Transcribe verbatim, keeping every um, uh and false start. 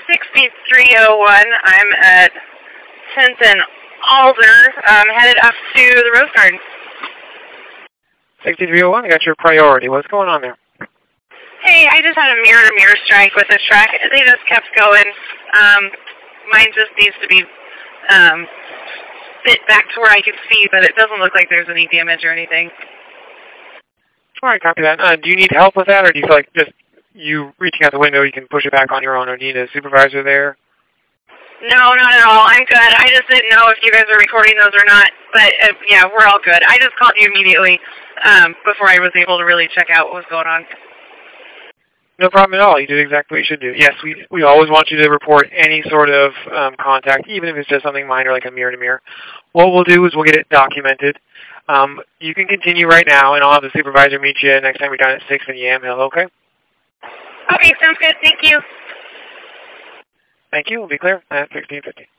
sixty-three oh one. I'm at tenth and Alder, um, headed up to the Rose Garden. sixty-three oh one, I got your priority. What's going on there? Hey, I just had a mirror-to-mirror strike with this track. They just kept going. Um, mine just needs to be um, fit back to where I can see, but it doesn't look like there's any damage or anything. All right, copy that. Uh, do you need help with that, or do you feel like just you reaching out the window, you can push it back on your own, or need a supervisor there? No, not at all. I'm good. I just didn't know if you guys were recording those or not, but uh, yeah, we're all good. I just called you immediately um, before I was able to really check out what was going on. No problem at all. You did exactly what you should do. Yes, we we always want you to report any sort of um, contact, even if it's just something minor like a mirror-to-mirror. What we'll do is we'll get it documented. Um, you can continue right now, and I'll have the supervisor meet you next time you're down at six in Yamhill, okay? Okay, sounds good. Thank you. Thank you. We'll be clear at sixteen fifty.